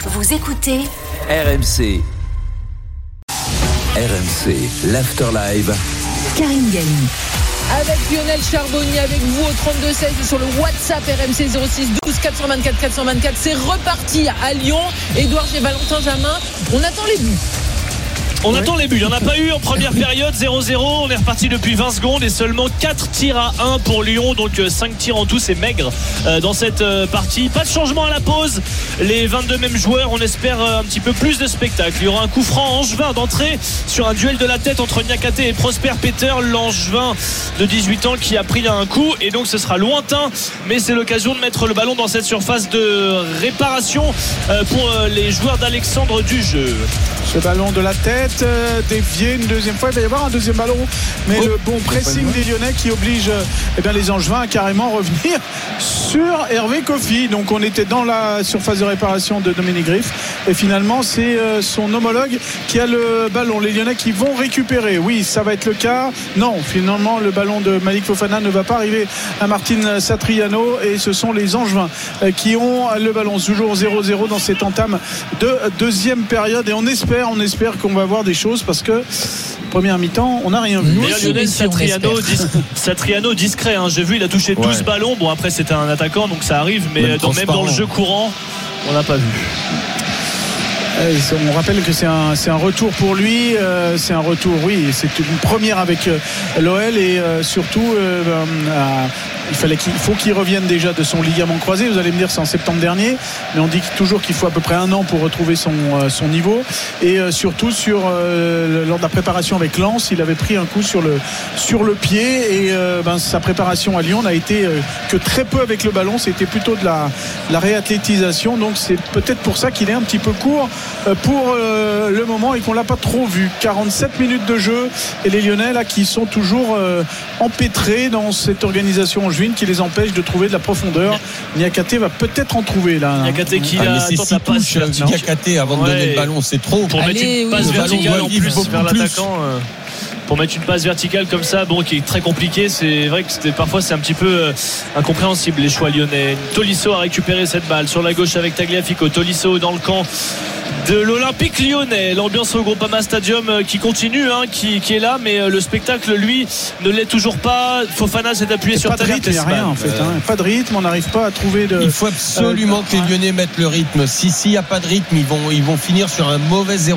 Vous écoutez RMC. RMC, l'Afterlive. Karine Galli. Avec Lionel Charbonnier, avec vous au 32-16 et sur le WhatsApp RMC 06 12 424 424. C'est reparti à Lyon. Édouard et Valentin Jamin. On attend les buts. On attend les buts, il n'y en a pas eu en première période, 0-0, on est reparti depuis 20 secondes et seulement 4 tirs à 1 pour Lyon, donc 5 tirs en tout, c'est maigre dans cette partie. Pas de changement à la pause, les 22 mêmes joueurs, on espère un petit peu plus de spectacle. Il y aura un coup franc angevin d'entrée sur un duel de la tête entre Niakhaté et Prosper Peter, l'angevin de 18 ans qui a pris un coup, et donc ce sera lointain, mais c'est l'occasion de mettre le ballon dans cette surface de réparation pour les joueurs d'Alexandre Dujeu. Ce ballon de la tête dévié une deuxième fois, il va y avoir un deuxième ballon, mais le bon pressing des Lyonnais qui oblige les Angevins à carrément revenir sur Hervé Kofi. Donc on était dans la surface de réparation de Dominique Griff et finalement c'est son homologue qui a le ballon. Les Lyonnais qui vont récupérer, oui ça va être le cas. Non, finalement le ballon de Malik Fofana ne va pas arriver à Martin Satriano et ce sont les Angevins qui ont le ballon. Toujours 0-0 dans cette entame de deuxième période et on espère qu'on va voir des choses parce que première mi-temps on n'a rien vu. Lionel Satriano discret, hein. J'ai vu il a touché 12 ballons. Bon après c'était un attaquant donc ça arrive, mais même dans le jeu courant on n'a pas vu. On rappelle que c'est un retour pour lui, c'est un retour, oui, c'est une première avec l'OL et surtout il faut qu'il revienne déjà de son ligament croisé. Vous allez me dire c'est en septembre dernier, mais on dit toujours qu'il faut à peu près un an pour retrouver son niveau et surtout lors de la préparation avec Lens il avait pris un coup sur le pied et sa préparation à Lyon n'a été que très peu avec le ballon, c'était plutôt de la réathlétisation, donc c'est peut-être pour ça qu'il est un petit peu court pour le moment et qu'on l'a pas trop vu. 47 minutes de jeu et les Lyonnais là qui sont toujours empêtrés dans cette organisation angevine qui les empêche de trouver de la profondeur. Niakhaté va peut-être en trouver là. Niakhaté qui a sa passe Niakhaté avant de donner le ballon, c'est trop. Pour mettre une passe verticale en plus vers l'attaquant. Pour mettre une passe verticale comme ça, qui est très compliqué, c'est vrai que parfois c'est un petit peu incompréhensible les choix lyonnais. Tolisso a récupéré cette balle sur la gauche avec Tagliafico. Tolisso dans le camp de l'Olympique lyonnais. L'ambiance au Groupama Stadium qui continue, qui est là, mais le spectacle lui ne l'est toujours pas. Fofana s'est appuyé sur Tagliafico. Il n'y a rien en fait, pas de rythme, on n'arrive pas à trouver de. Il faut absolument que les Lyonnais mettent le rythme. S'il n'y a pas de rythme, ils vont finir sur un mauvais 0-0.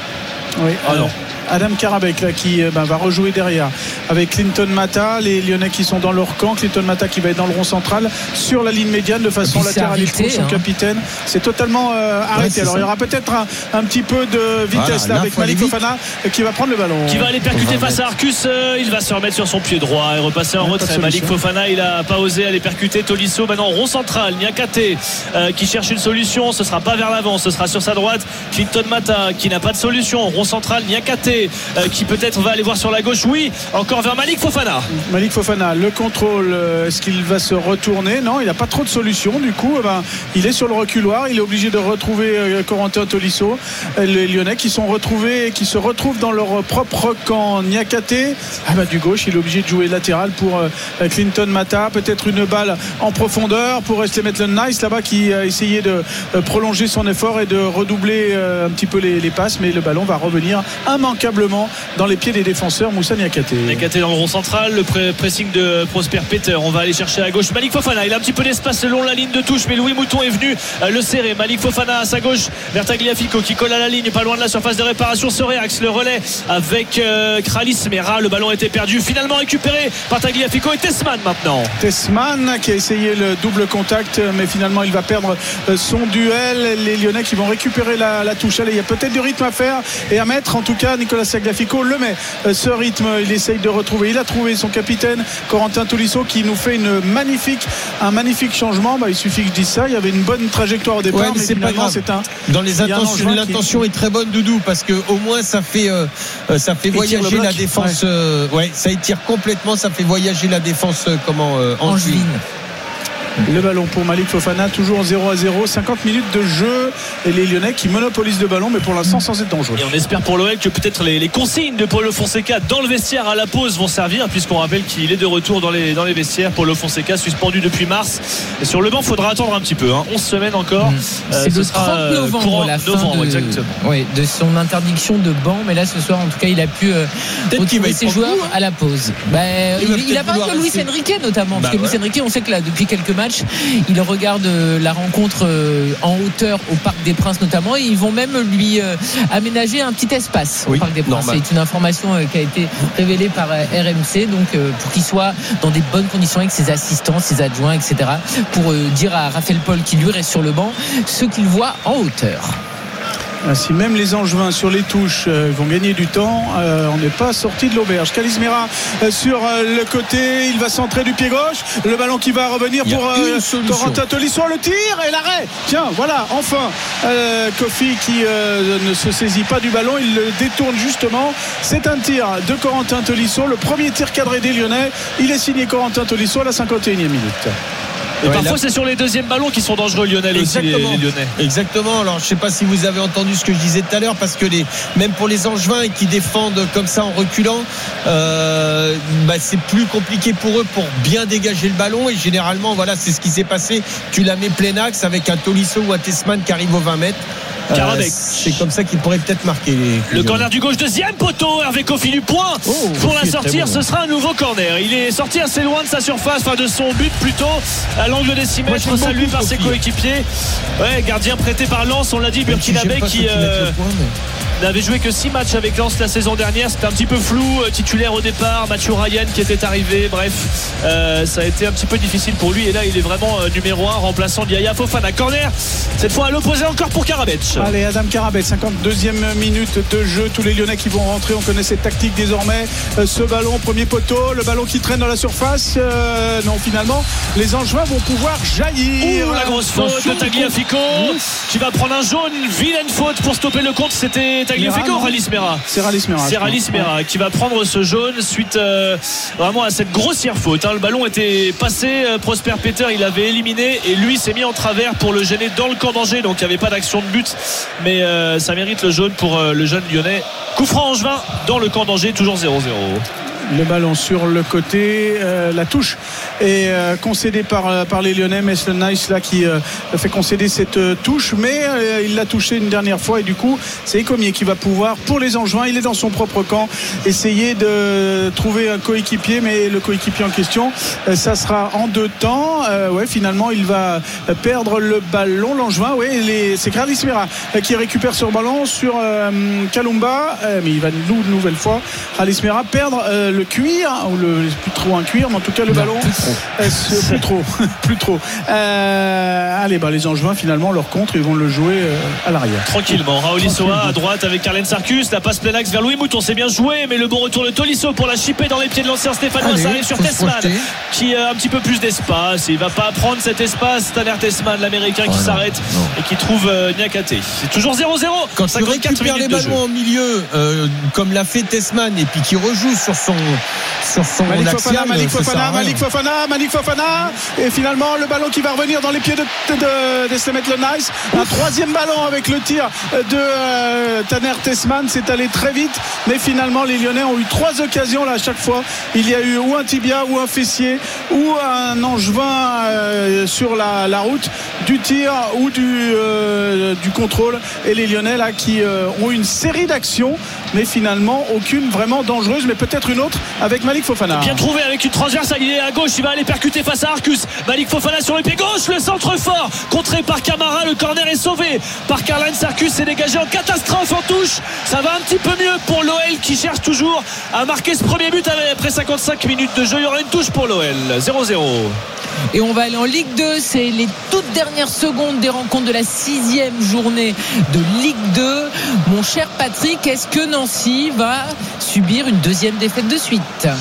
Oui, alors Adam Karabek là, qui va rejouer derrière avec Clinton Mata, les Lyonnais qui sont dans leur camp. Clinton Mata qui va être dans le rond central sur la ligne médiane de façon latérale. Il trouve son capitaine. C'est totalement arrêté. Alors il y aura peut-être un petit peu de vitesse là avec Malik Fofana qui va prendre le ballon. Qui va aller percuter face à Arcus. Il va se remettre sur son pied droit et repasser en retrait. Malik Fofana, il n'a pas osé aller percuter Tolisso. Maintenant rond central. Niakhaté qui cherche une solution. Ce sera pas vers l'avant, ce sera sur sa droite. Clinton Mata qui n'a pas de solution. Rond central. Niakhaté qui peut-être va aller voir sur la gauche. Oui, encore vers Malik Fofana. Malik Fofana, le contrôle, est-ce qu'il va se retourner? Non, il n'a pas trop de solutions. Du coup, il est sur le reculoir. Il est obligé de retrouver Corentin Tolisso. Les Lyonnais qui se retrouvent dans leur propre camp. Niakhaté, du gauche, il est obligé de jouer latéral pour Clinton Mata. Peut-être une balle en profondeur pour Wesley Maitland-Nice là-bas qui a essayé de prolonger son effort et de redoubler un petit peu les passes, mais le ballon va revenir immanquablement dans les pieds des défenseurs. Moussa Niakhaté. Niakhaté dans le rond central, le pressing de Prosper Peter. On va aller chercher à gauche Malik Fofana. Il a un petit peu d'espace selon la ligne de touche, mais Louis Mouton est venu le serrer. Malik Fofana à sa gauche vers Tagliafico qui colle à la ligne, pas loin de la surface de réparation. Se réaxe le relais avec Kralis Mera. Le ballon était perdu, finalement récupéré par Tagliafico et Tessman maintenant. Tessman qui a essayé le double contact, mais finalement il va perdre son duel. Les Lyonnais qui vont récupérer la touche. Allez, il y a peut-être du rythme à faire et à mettre. En tout cas, Nicolas Tagliafico le met. Ce rythme, il essaye de retrouver. Il a trouvé son capitaine Corentin Tolisso qui nous fait un magnifique changement. Il suffit que je dise ça. Il y avait une bonne trajectoire au départ, mais c'est pas grave. Dans les intentions, l'intention est très bonne, Doudou, parce que au moins ça fait voyager la défense. Ça étire complètement. Ça fait voyager la défense angevine. Le ballon pour Malik Fofana, toujours 0-0, 50 minutes de jeu et les Lyonnais qui monopolisent le ballon, mais pour l'instant sans être dangereux. Et on espère pour l'OL que peut-être les consignes de Paulo Fonseca dans le vestiaire à la pause vont servir, puisqu'on rappelle qu'il est de retour dans les vestiaires. Paulo Fonseca suspendu depuis mars. Et sur le banc, il faudra attendre un petit peu, 11 semaines encore. C'est le 30 novembre, la fin de son interdiction de banc, mais là ce soir en tout cas il a pu retrouver ses joueurs à la pause. Il a parlé de Luis Enrique notamment, parce que Luis Enrique, on sait que là depuis quelques matchs il regarde la rencontre en hauteur au Parc des Princes notamment, et ils vont même lui aménager un petit espace au Parc des Princes. C'est une information qui a été révélée par RMC, donc pour qu'il soit dans des bonnes conditions avec ses assistants, ses adjoints, etc., pour dire à Raphaël Paul qui lui reste sur le banc ce qu'il voit en hauteur. Si même les Angevins sur les touches vont gagner du temps, on n'est pas sorti de l'auberge. Kalisz Meira sur le côté, il va centrer du pied gauche, le ballon qui va revenir pour Corentin Tolisso, le tir et l'arrêt. Tiens, voilà, enfin Kofi qui ne se saisit pas du ballon, il le détourne justement. C'est un tir de Corentin Tolisso, le premier tir cadré des Lyonnais. Il est signé Corentin Tolisso à la 51e minute. Et parfois c'est sur les deuxièmes ballons qui sont dangereux, Lionel. Exactement. Aussi les Lyonnais. Exactement. Alors je ne sais pas si vous avez entendu ce que je disais tout à l'heure, parce que même pour les Angevins qui défendent comme ça en reculant, c'est plus compliqué pour eux pour bien dégager le ballon, et généralement c'est ce qui s'est passé. Tu la mets plein axe avec un Tolisso ou un Tessman qui arrive aux 20 mètres. C'est comme ça qu'il pourrait peut-être marquer le corner du gauche, deuxième poteau. Hervé Kofi du point pour la sortir. Ce sera un nouveau corner. Il est sorti assez loin de sa surface, de son but plutôt, à l'angle des 6 mètres, salué par ses coéquipiers. Gardien prêté par Lens, on l'a dit, burkinabé qui n'avait joué que 6 matchs avec Lens la saison dernière. C'était un petit peu flou, titulaire au départ. Mathieu Ryan qui était arrivé, bref, ça a été un petit peu difficile pour lui, et là il est vraiment numéro 1, remplaçant Yaya Fofana. Corner cette fois à l'opposé encore pour Karabech. Allez, Adam Karabech, 52e minute de jeu. Tous les Lyonnais qui vont rentrer, on connaît cette tactique désormais. Ce ballon, premier poteau, le ballon qui traîne dans la surface. Non, finalement les Angevins vont pouvoir jaillir. La grosse faute de Tagliafico qui va prendre un jaune, une vilaine faute pour stopper le compte. C'était Tagliafico ou Kalisz Meira? C'est Kalisz Meira qui va prendre ce jaune suite vraiment à cette grossière faute. Le ballon était passé, Prosper Peter il avait éliminé, et lui s'est mis en travers pour le gêner dans le camp d'Angers. Donc il n'y avait pas d'action de but, mais ça mérite le jaune pour le jeune Lyonnais. Coup franc Angevin dans le camp d'Angers, toujours 0-0. Le ballon sur le côté, la touche est concédée par les Lyonnais. Maitland Nice là qui fait concéder cette touche, mais il l'a touché une dernière fois, et du coup c'est Ecomier qui va pouvoir, pour les Angevins, il est dans son propre camp, essayer de trouver un coéquipier, mais le coéquipier en question, ça sera en 2 temps. Finalement il va perdre le ballon, l'Angevin. C'est Kalisz Meira qui récupère ce ballon sur Kalumba, mais il va une nouvelle fois Kalisz Meira perdre le cuir, ou plus trop un cuir, mais en tout cas le ballon plus trop. Les Angevins finalement leur contre, ils vont le jouer à l'arrière tranquillement. Raoul Issoa à droite avec Carlen Sarkus, la passe plein axe vers Louis Mouton, c'est bien joué, mais le bon retour de Tolisso pour la chipper dans les pieds de l'ancien stéphanois. Ça arrive sur Tessman qui a un petit peu plus d'espace, il va pas prendre cet espace. Tanner Tessman, l'américain, qui s'arrête et qui trouve Niakate. C'est toujours 0-0 quand tu récupères les ballons en milieu, comme l'a fait Tessman, et puis qui rejoue sur son Malik Fofana, et finalement le ballon qui va revenir dans les pieds de Maitland Nice. Un troisième ballon avec le tir de Tanner Tessman. C'est allé très vite, mais finalement les Lyonnais ont eu 3 occasions là. À chaque fois il y a eu ou un tibia, ou un fessier, ou un Angevin sur la route du tir ou du contrôle, et les Lyonnais là qui ont une série d'actions, mais finalement aucune vraiment dangereuse, mais peut-être une autre avec Malik Fofana. Bien trouvé avec une transversale, il est à gauche, il va aller percuter face à Arcus. Malik Fofana sur le pied gauche, le centre fort, contré par Camara, le corner est sauvé par Carlen Sarkus, c'est dégagé en catastrophe en touche. Ça va un petit peu mieux pour l'OL qui cherche toujours à marquer ce premier but après 55 minutes de jeu. Il y aura une touche pour l'OL, 0-0. Et on va aller en Ligue 2, c'est les toutes dernières secondes des rencontres de la 6e journée de Ligue 2. Mon cher Patrick, est-ce que Nancy va subir une 2e défaite de suite?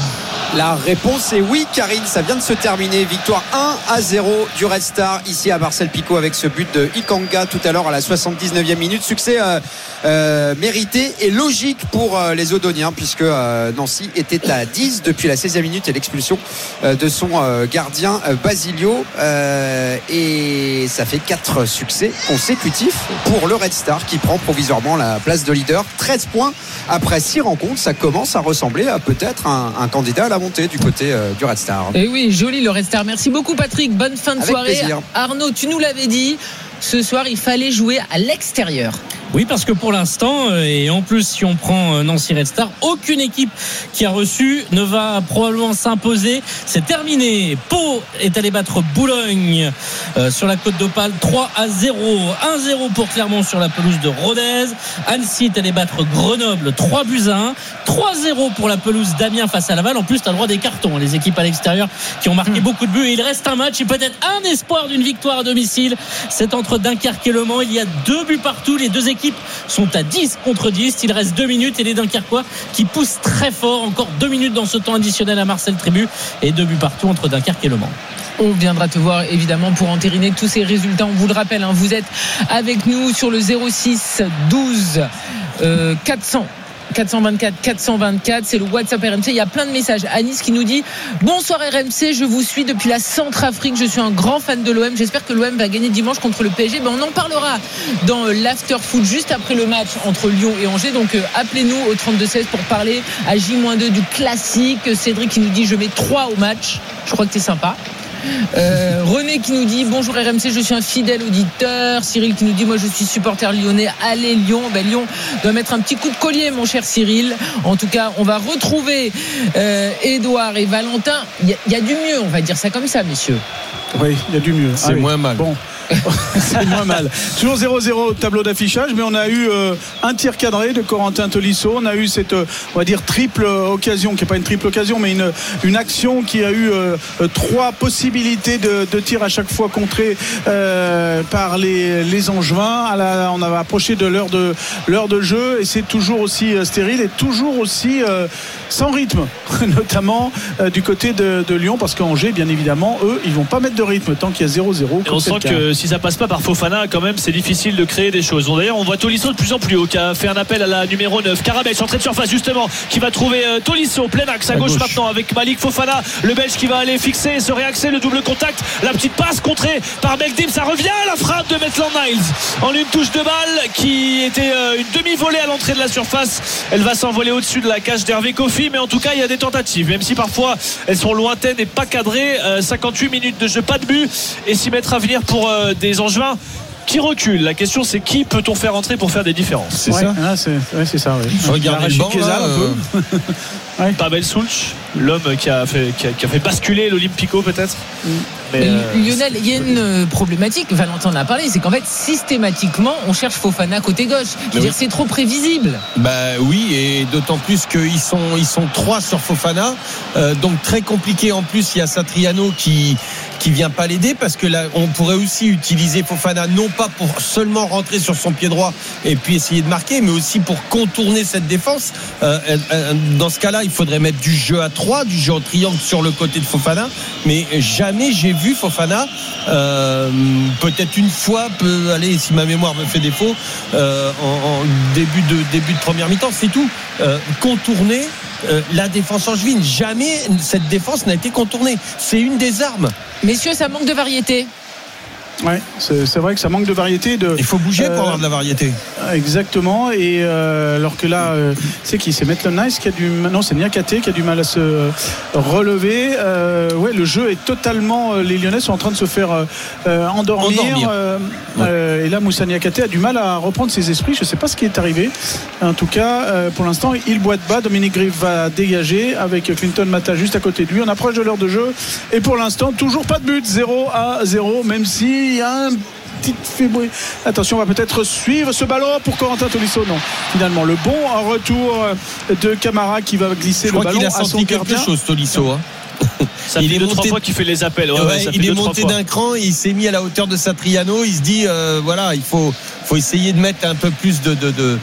La réponse est oui, Karine, ça vient de se terminer. Victoire 1-0 du Red Star ici à Marcel Picot avec ce but de Ikanga tout à l'heure à la 79e minute. Succès mérité et logique pour les Odoniens puisque Nancy était à 10 depuis la 16e minute et l'expulsion de son gardien Basilio. Et ça fait 4 succès consécutifs pour le Red Star qui prend provisoirement la place de leader. 13 points après 6 rencontres. Ça commence à ressembler à peut-être un candidat à la montée du côté du Red Star. Et oui, joli le Red Star. Merci beaucoup Patrick, bonne fin de soirée. Plaisir. Arnaud, tu nous l'avais dit, ce soir il fallait jouer à l'extérieur. Oui, parce que pour l'instant, et en plus si on prend Nancy Red Star, aucune équipe qui a reçu ne va probablement s'imposer. C'est terminé. Pau est allé battre Boulogne sur la Côte d'Opale 3-0. 1-0 pour Clermont sur la pelouse de Rodez. Annecy est allé battre Grenoble 3-1. 3-0 pour la pelouse d'Amiens face à Laval. En plus, tu as le droit des cartons, les équipes à l'extérieur qui ont marqué beaucoup de buts. Et il reste un match et peut-être un espoir d'une victoire à domicile. C'est entre Dunkerque et Le Mans. Il y a 2 buts partout. Les deux équipes sont à 10 contre 10. Il reste 2 minutes et les Dunkerquois qui poussent très fort. Encore 2 minutes dans ce temps additionnel à Marcel Tribu et 2 buts partout entre Dunkerque et Le Mans. On viendra te voir évidemment pour entériner tous ces résultats. On vous le rappelle, vous êtes avec nous sur le 06 12 424, c'est le WhatsApp RMC. Il y a plein de messages. Anis qui nous dit: bonsoir RMC, je vous suis depuis la Centrafrique, je suis un grand fan de l'OM, j'espère que l'OM va gagner dimanche contre le PSG. On en parlera dans l'after foot juste après le match entre Lyon et Angers, donc appelez-nous au 32-16 pour parler à J-2 du classique. Cédric qui nous dit: je mets 3 au match, je crois que t'es sympa. René qui nous dit: bonjour RMC, je suis un fidèle auditeur. Cyril qui nous dit: moi je suis supporter lyonnais, allez Lyon. Lyon doit mettre un petit coup de collier, mon cher Cyril. En tout cas, on va retrouver Édouard et Valentin. Il y a du mieux, on va dire ça comme ça, messieurs. Oui, il y a du mieux. C'est moins mal. Bon. C'est moins mal. Toujours 0-0 au tableau d'affichage, mais on a eu un tir cadré de Corentin Tolisso. On a eu cette, on va dire, triple occasion, qui n'est pas une triple occasion, mais une action qui a eu 3 possibilités de tir à chaque fois contrées par les Angevins. On a approché de l'heure de jeu et c'est toujours aussi stérile et toujours aussi sans rythme, notamment du côté de Lyon, parce qu'Angers, bien évidemment, eux, ils vont pas mettre de rythme tant qu'il y a 0-0. Et on sent que si ça passe pas par Fofana, quand même, c'est difficile de créer des choses. D'ailleurs, on voit Tolisso de plus en plus haut, qui a fait un appel à la numéro 9. Karabech, entrée de surface, justement, qui va trouver Tolisso, plein axe à gauche maintenant, avec Malik Fofana, le Belge qui va aller fixer et se réaxer, le double contact, la petite passe contrée par Belkdim, ça revient à la frappe de Maitland Niles en une touche de balle qui était une demi-volée à l'entrée de la surface. Elle va s'envoler au-dessus de la cage d'Hervé Kofi, mais en tout cas, il y a des tentatives, même si parfois elles sont lointaines et pas cadrées. 58 minutes de jeu, pas de but, et 6 mètres à venir pour des Angevins qui recule. La question, c'est qui peut-on faire entrer pour faire des différences? C'est ça. C'est ça. Oui. Regardez le banc, Ouais. Pavel Sulch, l'homme qui a fait basculer l'Olympico peut-être. Mais Lionel, il y a une problématique, Valentin en a parlé, c'est qu'en fait systématiquement on cherche Fofana côté gauche. Je veux dire, c'est trop prévisible. Oui, et d'autant plus qu'ils sont 3 sur Fofana, donc très compliqué. En plus, il y a Satriano qui vient pas l'aider, parce que là on pourrait aussi utiliser Fofana non pas pour seulement rentrer sur son pied droit et puis essayer de marquer, mais aussi pour contourner cette défense. Dans ce cas-là, il faudrait mettre du jeu à 3, du jeu en triangle sur le côté de Fofana, mais jamais j'ai vu Fofana, peut-être une fois, aller, si ma mémoire me fait défaut, en début de première mi-temps, c'est tout, contourner la défense angevine. Jamais cette défense n'a été contournée. C'est une des armes. Messieurs, ça manque de variété. Ouais, c'est vrai que ça manque de variété. Il faut bouger pour avoir de la variété. Exactement. Et alors que là, c'est qui? C'est Maitland Niles qui a non, c'est Niakate qui a du mal à se relever. Le jeu est totalement. Les Lyonnais sont en train de se faire endormir. Et là, Moussa Niakate a du mal à reprendre ses esprits. Je ne sais pas ce qui est arrivé. En tout cas, pour l'instant, il boite bas. Dominique Griff va dégager avec Clinton Mata juste à côté de lui. On approche de l'heure de jeu. Et pour l'instant, toujours pas de but. 0-0, même si il y a un petit fébrile. Attention, on va peut-être suivre ce ballon pour Corentin Tolisso. Non, finalement, le bon retour de Camara qui va glisser le ballon à son gardien. Quelque chose, Tolisso. Ça fait 2-3 fois qu'il fait les appels. Il est monté d'un cran, il s'est mis à la hauteur de Satriano. Il se dit il faut essayer de mettre un peu plus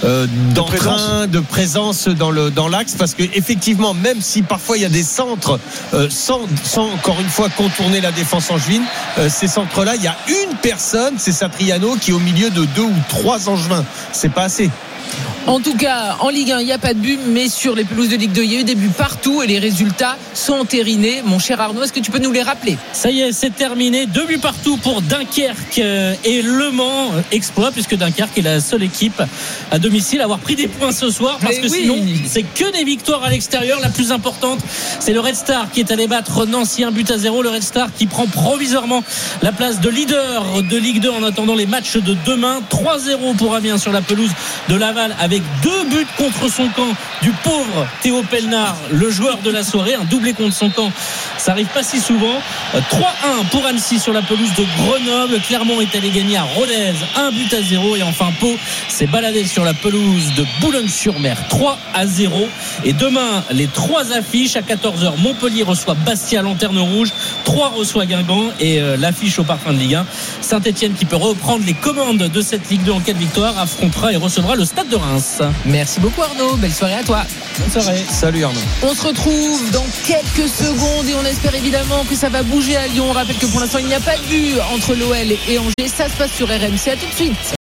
d'entrain, de présence dans l'axe, parce que effectivement, même si parfois il y a des centres sans encore une fois contourner la défense angevine, ces centres-là, il y a une personne, c'est Satriano, qui est au milieu de 2 ou 3 Angevins. C'est pas assez. En tout cas, en Ligue 1, il n'y a pas de but, mais sur les pelouses de Ligue 2, il y a eu des buts partout et les résultats sont entérinés. Mon cher Arnaud, est-ce que tu peux nous les rappeler ? Ça y est, c'est terminé. 2 buts partout pour Dunkerque et Le Mans. Exploit, puisque Dunkerque est la seule équipe à domicile à avoir pris des points ce soir, parce que sinon, c'est que des victoires à l'extérieur. La plus importante, c'est le Red Star qui est allé battre Nancy 1-0. Le Red Star qui prend provisoirement la place de leader de Ligue 2 en attendant les matchs de demain. 3-0 pour Amiens sur la pelouse de Laval, avec 2 buts contre son camp du pauvre Théo Pelnard, le joueur de la soirée. Un doublé contre son camp, ça arrive pas si souvent. 3-1 pour Annecy sur la pelouse de Grenoble. Clermont est allé gagner à Rodez 1-0. Et enfin Pau s'est baladé sur la pelouse de Boulogne-sur-Mer 3-0. Et demain, les 3 affiches à 14h. Montpellier reçoit Bastia, Lanterne Rouge. 3 reçoit Guingamp. Et l'affiche au parfum de Ligue 1, Saint-Etienne, qui peut reprendre les commandes de cette Ligue 2 en cas de victoire, affrontera et recevra le Stade de Reims. Merci beaucoup Arnaud, belle soirée à toi. Bonne soirée. Salut Arnaud. On se retrouve dans quelques secondes et on espère évidemment que ça va bouger à Lyon. On rappelle que pour l'instant il n'y a pas de but entre l'OL et Angers. Ça se passe sur RMC, à tout de suite.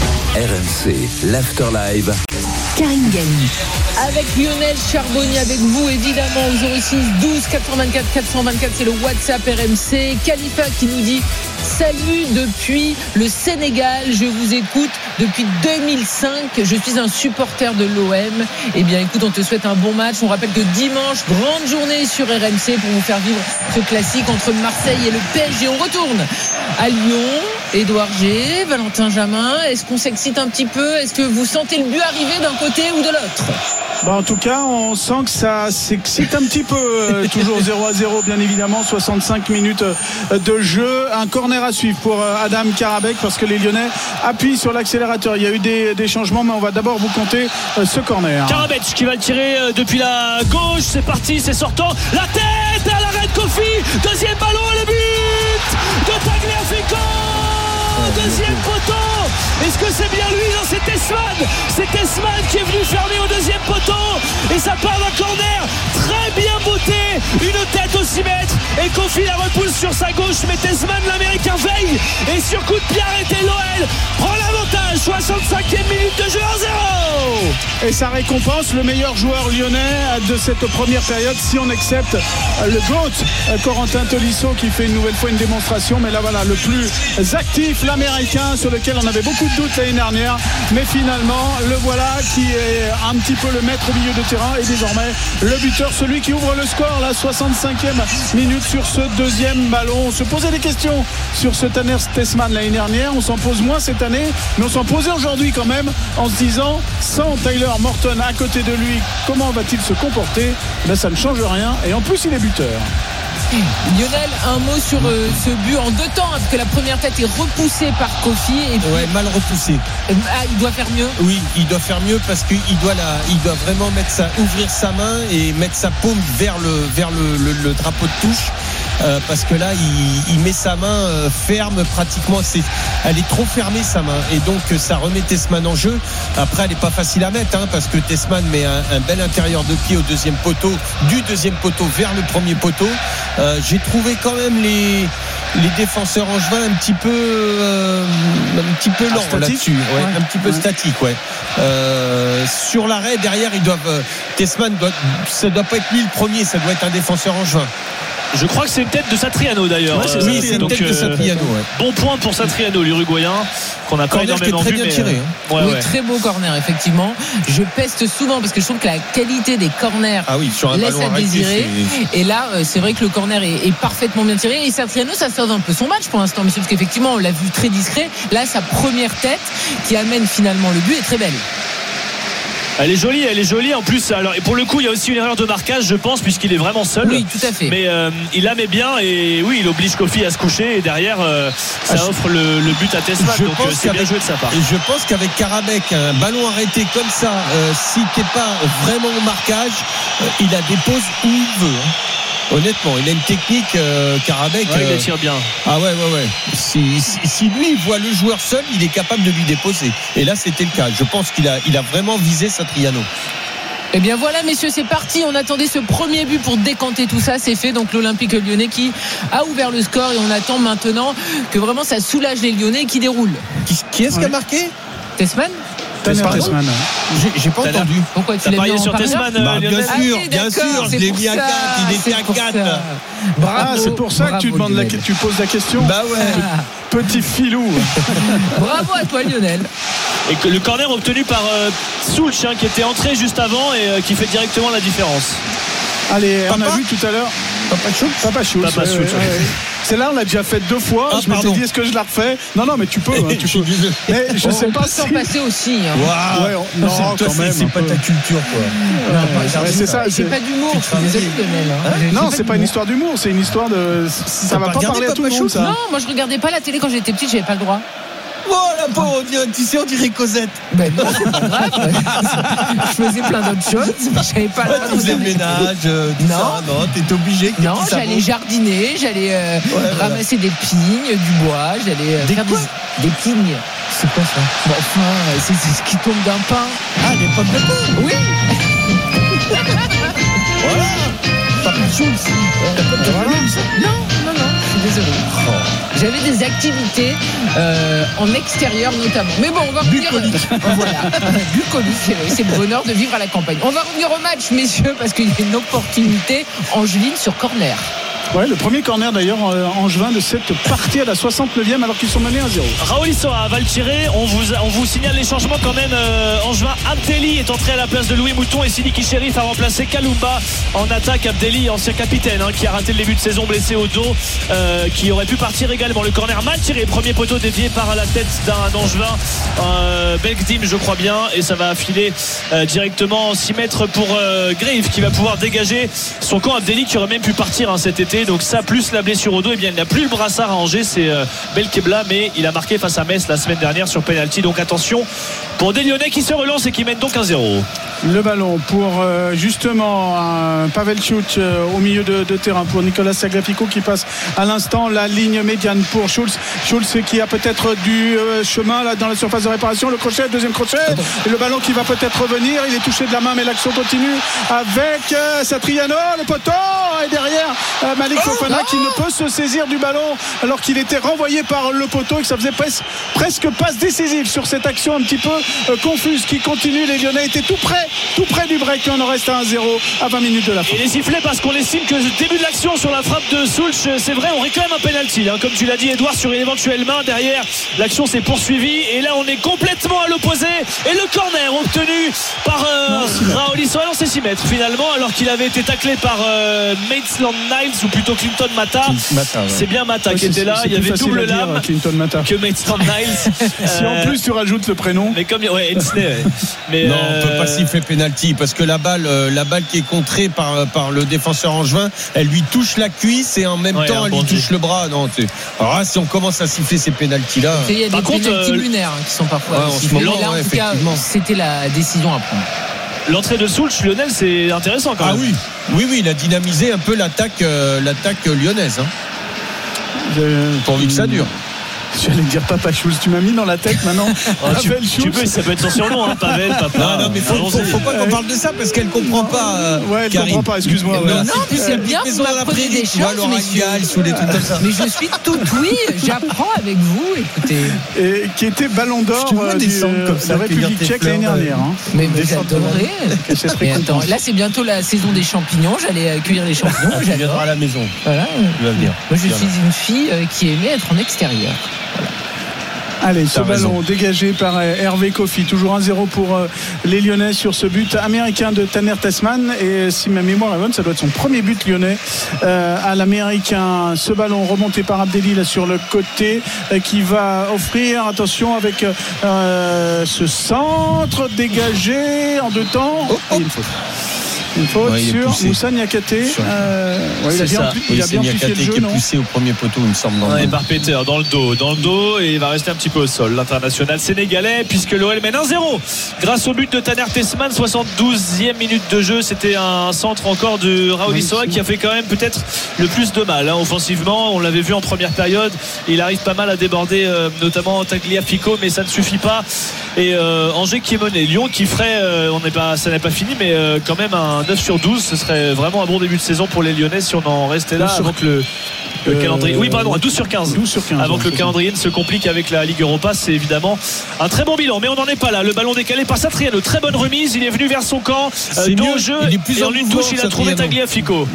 RMC, l'After Live. Karine Galli avec Lionel Charbonnier, avec vous évidemment au 06 12 424 424, c'est le WhatsApp RMC. Khalifa qui nous dit: salut depuis le Sénégal, je vous écoute depuis 2005, je suis un supporter de l'OM. Eh bien écoute, on te souhaite un bon match. On rappelle que dimanche, grande journée sur RMC pour vous faire vivre ce classique entre Marseille et le PSG. On retourne à Lyon. Édouard G, Valentin Jamin, est-ce qu'on s'excite un petit peu ? Est-ce que vous sentez le but arriver d'un côté ou de l'autre ? En tout cas, on sent que ça s'excite un petit peu. Toujours 0-0, bien évidemment. 65 minutes de jeu. Un corner à suivre pour Adam Karabek, parce que les Lyonnais appuient sur l'accélérateur. Il y a eu des changements, mais on va d'abord vous compter ce corner. Karabek qui va le tirer depuis la gauche. C'est parti, c'est sortant. La tête à l'arrêt de Kofi. Deuxième ballon et le but de Tagliafico. Deuxième poteau. Est-ce que c'est bien lui ? Non, c'est Tessman. C'est Tessman qui est venu fermer au deuxième poteau. Et ça part d'un corner très bien botté. Une tête au 6 mètres. Et Kofi la repousse sur sa gauche. Mais Tessman, l'Américain, veille. Et sur coup de pied arrêté, l'OL prend l'avantage. 65e minute de jeu 1-0. Et ça récompense le meilleur joueur lyonnais de cette première période, si on accepte le GOAT, Corentin Tolisso, qui fait une nouvelle fois une démonstration. Mais là voilà, le plus actif, l'Américain, sur lequel on avait beaucoup de doutes l'année dernière, mais finalement le voilà qui est un petit peu le maître au milieu de terrain et désormais le buteur, celui qui ouvre le score, la 65e minute sur ce deuxième ballon. On se posait des questions sur ce Tanner Tessman l'année dernière, on s'en pose moins cette année, mais on s'en posait aujourd'hui quand même, en se disant, sans Tyler Morton à côté de lui, comment va-t-il se comporter ? Ben, ça ne change rien, et en plus il est buteur. Lionel, un mot sur ce but en 2 temps, parce que la première tête est repoussée par Kofi et puis... Ouais, mal repoussée. Il doit faire mieux. Oui, il doit faire mieux, parce qu'il doit vraiment ouvrir sa main et mettre sa paume vers le drapeau de touche. Parce que là il met sa main ferme pratiquement, elle est trop fermée sa main, et donc ça remet Tessman en jeu. Après elle n'est pas facile à mettre, parce que Tessman met un bel intérieur de pied au deuxième poteau, du deuxième poteau vers le premier poteau. J'ai trouvé quand même les défenseurs angevins un petit peu lents là-dessus, un petit peu statique, sur l'arrêt derrière ils doivent, Tessman ça doit pas être lui le premier, ça doit être un défenseur angevin. Je crois que c'est une tête de Satriano d'ailleurs. Ouais, c'est une tête de Satriano. Bon point pour Satriano, l'Uruguayen, qu'on n'a pas énormément vu. Bien tiré. Très beau corner, effectivement. Je peste souvent parce que je trouve que la qualité des corners laisse à désirer. Et là, c'est vrai que le corner est parfaitement bien tiré. Et Satriano, ça sauve un peu son match pour l'instant, monsieur, parce qu'effectivement, on l'a vu très discret. Là, sa première tête qui amène finalement le but est très belle. Elle est jolie. En plus, alors, et pour le coup, il y a aussi une erreur de marquage, je pense, puisqu'il est vraiment seul. Oui, tout à fait. Mais il la met bien, et oui, il oblige Kofi à se coucher, et derrière, ça offre le but à Tessman. Donc c'est bien joué de sa part. Et je pense qu'avec Karabek, un ballon arrêté comme ça, si t'es pas vraiment au marquage, il la dépose où il veut. Honnêtement, il a une technique, Karabekh. Il la tire bien. Ah ouais. Si lui il voit le joueur seul, il est capable de lui déposer. Et là, c'était le cas. Je pense qu'il a vraiment visé Satriano. Eh bien voilà, messieurs, c'est parti. On attendait ce premier but pour décanter tout ça, c'est fait. Donc l'Olympique Lyonnais qui a ouvert le score et on attend maintenant que vraiment ça soulage les Lyonnais et qui déroule. Qui est-ce qui a marqué? Tesman. Tesman. J'ai pas entendu. Pourquoi tu l'as l'as parié mis sur Tesman, bien sûr, je l'ai mis à 4, il était à 4. Bravo, c'est pour ça que tu poses la question. Bah ouais. Petit filou. Bravo à toi, Lionel. Et que le corner obtenu par Soulch, qui était entré juste avant et qui fait directement la différence. Allez, on a vu tout à l'heure Papa Schultz. Celle-là, on l'a déjà faite 2 fois. Je m'étais dit, est-ce que je la refais? Non, mais tu peux. Tu peux. Mais je sais pas si. On peut s'en passer aussi. Non, quand même. C'est pas ta culture, quoi. C'est ça. J'ai pas d'humour. Je suis désolé, Lionel. Non, c'est pas une histoire d'humour. C'est une histoire de. Ça va pas parler à tout le monde, ça. Non, moi, je regardais pas la télé quand j'étais petite. J'avais pas le droit. Oh la pauvre, on dirait Cosette. Ben non, c'est pas grave. Je faisais plein d'autres choses, mais j'avais pas le droit. Tu faisais le ménage, non, t'étais obligé. Non, j'allais jardiner, j'allais ramasser des pignes, du bois, j'allais faire des pignes. C'est quoi ça? Enfin, c'est ce qui tombe d'un pain. Ah, des pommes de terre. Oui. Voilà. Papa Schultz. Non, je suis désolé. J'avais des activités en extérieur notamment. Mais bon, on va revenir. Voilà. Bucolique, c'est le bonheur de vivre à la campagne. On va revenir au match, messieurs, parce qu'il y a une opportunité angevine sur corner. Ouais, le premier corner d'ailleurs angevin de cette partie à la 69e alors qu'ils sont menés 1-0. Raoul Issora va le tirer. On vous signale les changements quand même. Angevin, Abdelli est entré à la place de Louis Mouton et Sidiki Chérif a remplacé Kalumba en attaque. Abdelli, ancien capitaine, qui a raté le début de saison, blessé au dos, qui aurait pu partir également. Le corner mal tiré, premier poteau dévié par la tête d'un Angevin, Belkdim je crois bien, et ça va filer directement 6 mètres pour Grave qui va pouvoir dégager son camp. Abdelli qui aurait même pu partir cet été. Donc ça plus la blessure au dos, et bien il n'a plus le brassard à Angers, c'est Belkebla, mais il a marqué face à Metz la semaine dernière sur penalty. Donc attention pour des Lyonnais qui se relancent et qui mènent donc 1-0. Le ballon pour justement Pavel Schultz au milieu de terrain pour Nicolas Tagliafico qui passe à l'instant la ligne médiane pour Schultz qui a peut-être du chemin là dans la surface de réparation. Le crochet, deuxième crochet, et le ballon qui va peut-être revenir. Il est touché de la main, mais l'action continue avec Satriano, le poteau, et derrière Malik Fofana qui ne peut se saisir du ballon alors qu'il était renvoyé par le poteau et que ça faisait presque passe décisive sur cette action un petit peu confuse qui continue. Les Lyonnais étaient tout près du break, on en reste à 1-0 à 20 minutes de la fin. Il est sifflé parce qu'on estime que le début de l'action sur la frappe de Soulch, c'est vrai, on réclame un penalty, comme tu l'as dit Edouard, sur une éventuelle main. Derrière, l'action s'est poursuivie et là on est complètement à l'opposé, et le corner obtenu par Raoul Issora, c'est 6 mètres finalement, alors qu'il avait été taclé par Maitland-Niles, ou plutôt Clinton Mata. C'est bien Mata qui était là. Il y avait double lame que Maitland-Niles. Si en plus tu rajoutes le prénom. Mais comme mais non, on peut pas siffler penalty parce que la balle qui est contrée par le défenseur angevin, elle lui touche la cuisse et en même temps elle lui touche le bras. Non, alors là, si on commence à siffler ces penalties là, il y a des penalties lunaires qui sont parfois sifflés. Là, en tout cas, c'était la décision à prendre. L'entrée de Soulch, Lionel, c'est intéressant quand même. Ah oui, il a dynamisé un peu l'attaque lyonnaise. Pourvu que ça dure. J'allais dire Papa Schultz, tu m'as mis dans la tête maintenant. Tu peux, ça peut être son surnom, Pavel, Papa. Non, mais faut pas qu'on parle de ça parce qu'elle comprend pas. Ouais, elle comprend pas, excuse-moi. Non, mais c'est bien, vous m'apprenez des choses, messieurs. Des trucs comme ça. Mais je suis tout oui, j'apprends avec vous, écoutez. Et qui était ballon d'or de la République tchèque l'année dernière. Mais j'adorerais. Mais attends, là c'est bientôt la saison des champignons, j'allais accueillir les champignons. Tu viendras à la maison. Voilà. Tu vas venir. Moi je suis une fille qui aimait être en extérieur. Voilà. Allez, ce ballon dégagé par Hervé Kofi, toujours 1-0 pour les Lyonnais sur ce but américain de Taner Tesman, et si ma mémoire est bonne, ça doit être son premier but lyonnais à l'américain. Ce ballon remonté par Abdelli là sur le côté qui va offrir, attention avec ce centre dégagé en deux temps. Il y a une faute. Une faute sur Moussa Niakhaté. Il a bien amplifié le jeu, qui est poussé au premier poteau, il me semble. Par Peter dans le dos, et il va rester un petit peu au sol, l'international sénégalais, puisque l'OL mène 1-0 grâce au but de Taner Tessman, 72e minute de jeu. C'était un centre encore de Raoul Issoa qui a fait quand même peut-être le plus de mal offensivement. On l'avait vu en première période, il arrive pas mal à déborder notamment Tagliafico, mais ça ne suffit pas. Et Angers qui est mené, Lyon qui ferait ça n'est pas fini, mais quand même un 9 sur 12, ce serait vraiment un bon début de saison pour les Lyonnais si on en restait là avant que le calendrier. Oui, pardon, 12 sur 15. Avant que le calendrier ne se complique avec la Ligue Europa, c'est évidemment un très bon bilan. Mais on n'en est pas là. Le ballon décalé par Satriano, très bonne remise. Il est venu vers son camp, dos au jeu, et en une touche, il a trouvé Tagliafico.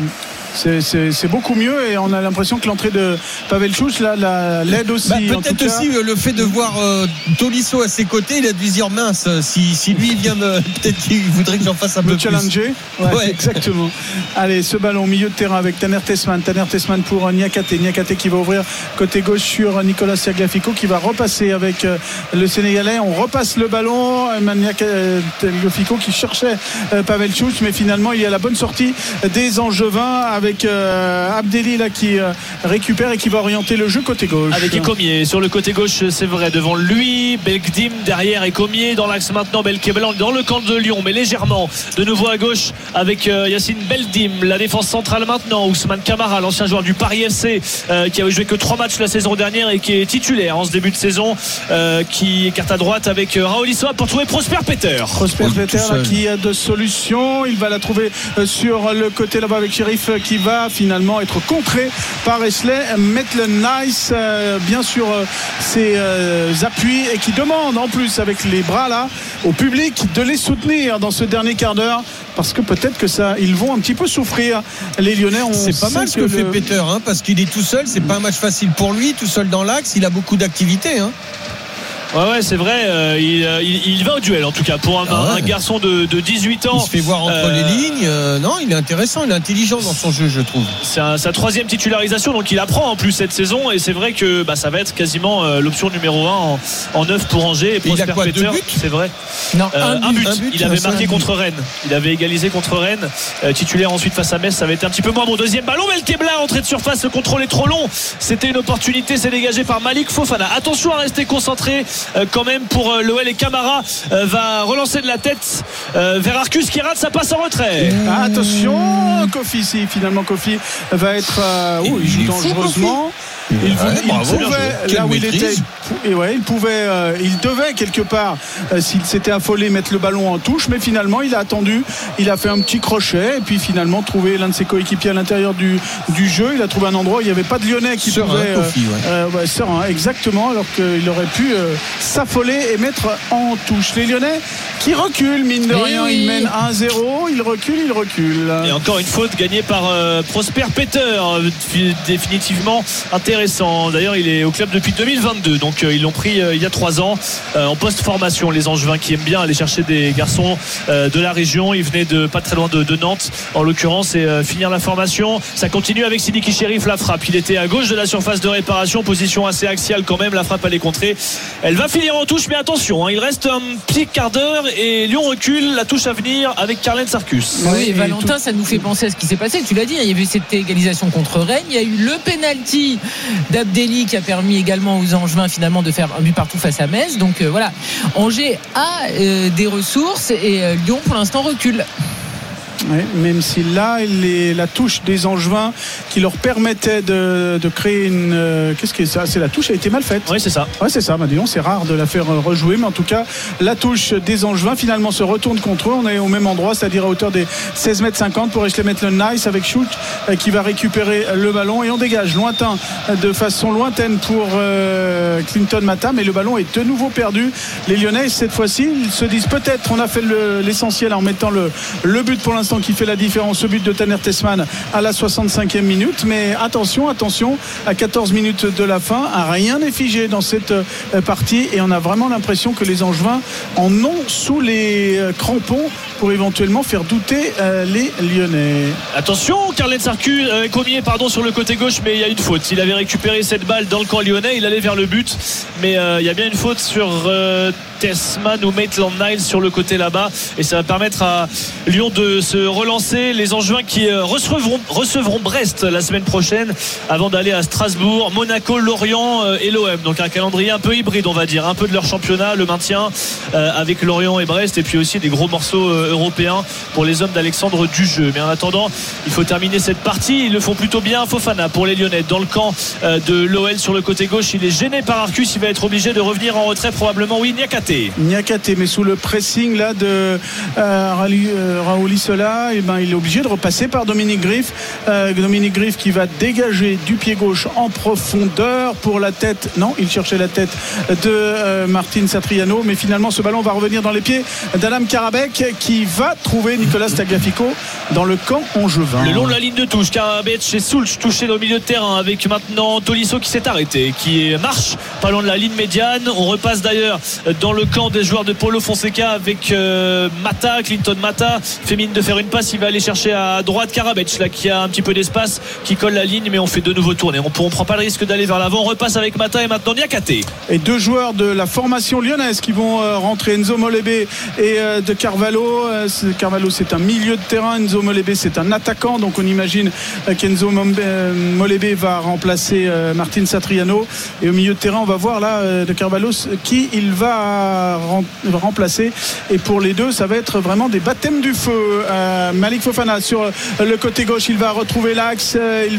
C'est beaucoup mieux, et on a l'impression que l'entrée de Pavel Chouch l'aide aussi. Peut-être aussi le fait de voir Tolisso à ses côtés, il a dû se dire mince, si lui vient peut-être qu'il voudrait que j'en fasse un peu plus. Challenger. Ouais. Exactement. Allez, ce ballon au milieu de terrain avec Taner Tessman pour Niakhaté qui va ouvrir côté gauche sur Nicolas Tagliafico, qui va repasser avec le Sénégalais. On repasse le ballon, Tagliafico qui cherchait Pavel Chouch, mais finalement il y a la bonne sortie des Angevins avec Abdelli là qui récupère et qui va orienter le jeu côté gauche. Avec Ecomier sur le côté gauche, c'est vrai, devant lui, Belkdim derrière Ecomier, dans l'axe maintenant Belkeblan dans le camp de Lyon, mais légèrement de nouveau à gauche avec Yacine Belkdim. La défense centrale maintenant, Ousmane Camara, l'ancien joueur du Paris FC, qui avait joué que 3 matchs la saison dernière et qui est titulaire en ce début de saison, qui écarte à droite avec Raoul Issoa pour trouver Prosper Peter là, qui a de solutions. Il va la trouver sur le côté là-bas avec Chérif, qui va finalement être contré par Wesley Maitland-Nice, bien sûr ses appuis, et qui demande en plus avec les bras là au public de les soutenir dans ce dernier quart d'heure, parce que peut-être que ils vont un petit peu souffrir les Lyonnais. C'est pas mal ce que fait Peter, parce qu'il est tout seul, c'est pas un match facile pour lui, tout seul dans l'axe, il a beaucoup d'activité. Ouais, c'est vrai, il va au duel en tout cas pour un garçon de 18 ans. Il se fait voir entre les lignes. Non, il est intéressant, il est intelligent dans son jeu, je trouve. C'est sa 3e titularisation, donc il apprend en plus cette saison, et c'est vrai que ça va être quasiment l'option numéro 1 en 9 pour Angers. Et il a quoi, 2 buts ? C'est vrai. Non, un but. Il avait marqué contre Rennes. Il avait égalisé contre Rennes. Titulaire ensuite face à Metz, ça va être un petit peu moins bon. Deuxième ballon, Belkebla, entrée de surface, le contrôle est trop long. C'était une opportunité, c'est dégagé par Malik Fofana. Attention à rester concentré. Quand même pour l'OL, et Camara va relancer de la tête vers Arcus qui rate sa passe en retrait. Attention, Kofi, si finalement Kofi va être il joue dangereusement. Il pouvait, là où il était, il devait quelque part, s'il s'était affolé, mettre le ballon en touche, mais finalement il a attendu, il a fait un petit crochet, et puis finalement trouvé l'un de ses coéquipiers à l'intérieur du jeu. Il a trouvé un endroit où il n'y avait pas de Lyonnais qui pouvait serein, exactement, alors qu'il aurait pu s'affoler et mettre en touche. Les Lyonnais qui reculent, mine de rien, ils mènent 1-0, ils reculent. Et encore une faute gagnée par Prosper Peter, définitivement intéressant. D'ailleurs, il est au club depuis 2022, donc ils l'ont pris il y a 3 ans en post-formation, les Angevins qui aiment bien aller chercher des garçons de la région. Il venait de pas très loin de Nantes en l'occurrence, et finir la formation. Ça continue avec Sidiki Chérif, la frappe, il était à gauche de la surface de réparation, position assez axiale quand même, la frappe elle est contrée, elle va finir en touche, mais attention, il reste un petit quart d'heure et Lyon recule. La touche à venir avec Carlen Sarkus. Oui, Valentin, ça nous fait penser à ce qui s'est passé, tu l'as dit, il y avait cette égalisation contre Rennes, il y a eu le penalty d'Abdelli qui a permis également aux Angevins finalement de faire un but partout face à Metz. Donc voilà, Angers a des ressources, et Lyon pour l'instant recule. Oui, même si là la touche des Angevins qui leur permettait de créer une qu'est-ce que c'est ça ? C'est la touche a été mal faite. Oui, c'est ça. Ouais, c'est ça. Disons, c'est rare de la faire rejouer, mais en tout cas la touche des Angevins finalement se retourne contre eux. On est au même endroit, c'est-à-dire à hauteur des 16,50 m pour Wesley Maitland-Nice, avec Schultz qui va récupérer le ballon, et on dégage de façon lointaine pour Clinton Mata, mais le ballon est de nouveau perdu. Les Lyonnais cette fois-ci, ils se disent peut-être on a fait l'essentiel en mettant le but pour l'instant qui fait la différence, ce but de Taner Tessman à la 65e minute, mais attention à 14 minutes de la fin, rien n'est figé dans cette partie, et on a vraiment l'impression que les Angevins en ont sous les crampons pour éventuellement faire douter les Lyonnais. Attention, Carlen Sarkus, Comier sur le côté gauche, mais il y a une faute. Il avait récupéré cette balle dans le camp lyonnais, il allait vers le but, mais il y a bien une faute sur Tesman ou Maitland-Niles sur le côté là-bas, et ça va permettre à Lyon de se relancer. Les Angevins qui recevront Brest la semaine prochaine avant d'aller à Strasbourg, Monaco, Lorient et l'OM. Donc un calendrier un peu hybride, on va dire, un peu de leur championnat, le maintien avec Lorient et Brest, et puis aussi des gros morceaux européens pour les hommes d'Alexandre Dujeu. Mais en attendant, il faut terminer cette partie. Ils le font plutôt bien. Fofana pour les Lyonnais dans le camp de l'OL sur le côté gauche. Il est gêné par Arcus, il va être obligé de revenir en retrait probablement. Oui, Niakhaté, mais sous le pressing là de Raouli Sola, et il est obligé de repasser par Dominique Griff. Dominique Griff qui va dégager du pied gauche en profondeur pour la tête. Non, il cherchait la tête de Martin Satriano, mais finalement ce ballon va revenir dans les pieds d'Adam Karabek qui va trouver Nicolas Tagliafico dans le camp angevin. Le long de la ligne de touche, Karabek chez Soulch touché dans le milieu de terrain avec maintenant Tolisso qui s'est arrêté, qui marche pas loin de la ligne médiane. On repasse d'ailleurs dans le camp des joueurs de Paulo Fonseca avec Clinton Mata fait mine de faire une passe, il va aller chercher à droite Karabek là qui a un petit peu d'espace, qui colle la ligne, mais on fait de nouveau tourner. On prend pas le risque d'aller vers l'avant. On repasse avec Mata et maintenant Niakhaté. Et deux joueurs de la formation lyonnaise qui vont rentrer, Enzo Molébé et de Carvalho. Carvalho c'est un milieu de terrain, Enzo Molébé c'est un attaquant, donc on imagine qu'Enzo Molébé va remplacer Martin Satriano, et au milieu de terrain on va voir là de Carvalho qui il va remplacer, et pour les deux ça va être vraiment des baptêmes du feu. Malik Fofana sur le côté gauche, il va retrouver l'axe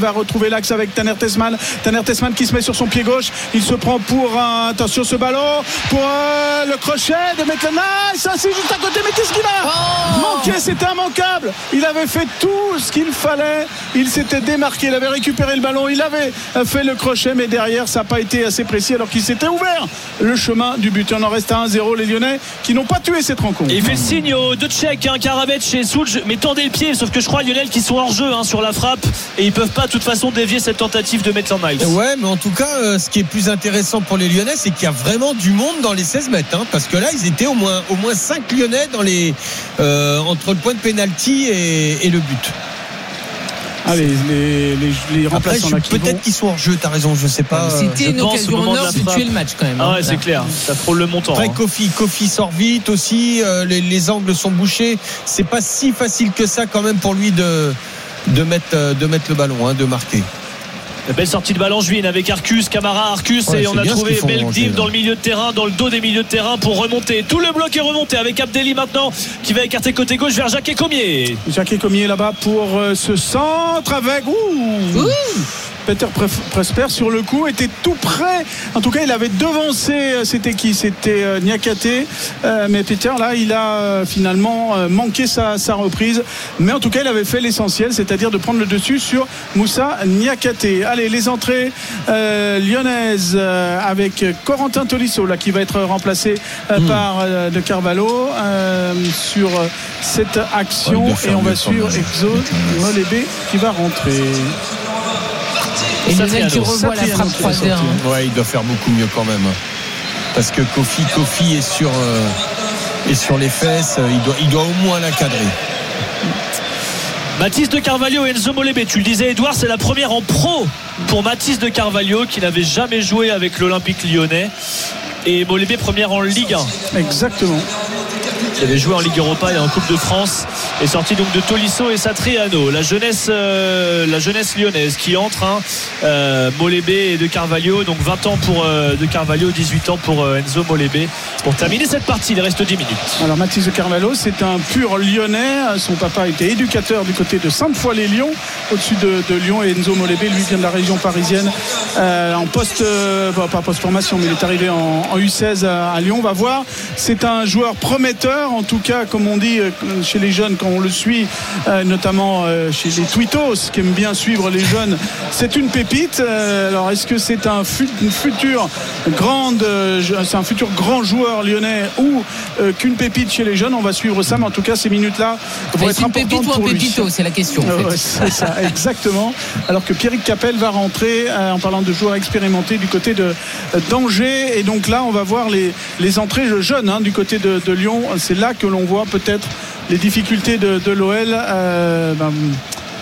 avec Taner Tesman qui se met sur son pied gauche, il se prend pour attention ce ballon pour le crochet de Maitland-Niles, c'est juste à côté, mais qu'est-ce qu'il a manqué, c'était immanquable, il avait fait tout ce qu'il fallait, il s'était démarqué, il avait récupéré le ballon, il avait fait le crochet, mais derrière ça n'a pas été assez précis alors qu'il s'était ouvert le chemin du but. On en reste à 1-0, les Lyonnais qui n'ont pas tué cette rencontre. Et il fait le signe aux deux Tchèques, Karabek chez Soulch, mais tendez le pied, sauf que je crois Lionel qui sont hors jeu sur la frappe, et ils peuvent pas de toute façon dévier cette tentative de Maitland-Niles. Ouais, mais en tout cas ce qui est plus intéressant pour les Lyonnais, c'est qu'il y a vraiment du monde dans les 16 mètres, parce que là ils étaient au moins 5 Lyonnais dans les entre le point de pénalty et le but. Allez, les remplaçants là, peut-être qu'ils sont hors jeu, t'as raison, je sais pas. C'était une occasion en or de tuer le match quand même. Ah ouais, c'est clair, ça frôle le montant. Après Kofi sort vite aussi, les angles sont bouchés, c'est pas si facile que ça quand même pour lui de mettre le ballon, de marquer. La belle sortie de Ballangevin avec Arcus, Camara, et on a trouvé Beldiv dans le milieu de terrain, dans le dos des milieux de terrain pour remonter. Tout le bloc est remonté avec Abdelli maintenant qui va écarter côté gauche vers Jacques Comier. Jacques Comier là-bas pour ce centre avec Peter Presper sur le coup était tout près, en tout cas il avait devancé, c'était Niakhaté, mais Peter là il a finalement manqué sa reprise, mais en tout cas il avait fait l'essentiel, c'est-à-dire de prendre le dessus sur Moussa Niakhaté. Allez, les entrées lyonnaises avec Corentin Tolisso là qui va être remplacé par de Carvalho sur cette action, et on va suivre Exo Molébé qui va rentrer. Et Lionel qui revoit la frappe 3-1. Ouais, il doit faire beaucoup mieux quand même, parce que Kofi est sur les fesses, il doit au moins la cadrer. Mathis de Carvalho et Enzo Molébé, tu le disais Edouard, c'est la première en pro pour Mathis de Carvalho qui n'avait jamais joué avec l'Olympique Lyonnais, et Molébé première en Ligue 1. Exactement. Il avait joué en Ligue Europa et en Coupe de France, est sorti donc de Tolisso et Satriano. La jeunesse lyonnaise qui entre, Molébé et de Carvalho, donc 20 ans pour de Carvalho, 18 ans pour Enzo Molébé. Pour terminer cette partie, il reste 10 minutes. Alors Mathis de Carvalho, c'est un pur Lyonnais, son papa était éducateur du côté de Sainte-Foy-les-Lyons, au-dessus de Lyon, et Enzo Molébé lui vient de la région parisienne, en pas post-formation, mais il est arrivé en U16 à Lyon. On va voir, c'est un joueur prometteur, en tout cas comme on dit chez les jeunes quand on le suit, notamment chez les Twittos qui aiment bien suivre les jeunes, c'est une pépite. Alors est-ce que c'est un futur grand joueur lyonnais ou qu'une pépite chez les jeunes? On va suivre ça, mais en tout cas ces minutes-là vont être importantes pour lui. C'est une pépite ou un pépito, c'est la question en fait. C'est ça, exactement. Alors que Pierrick Capel va rentrer en parlant de joueurs expérimentés du côté d'Angers, et donc là on va voir les entrées jeunes du côté de Lyon. C'est là que l'on voit peut-être les difficultés de l'OL.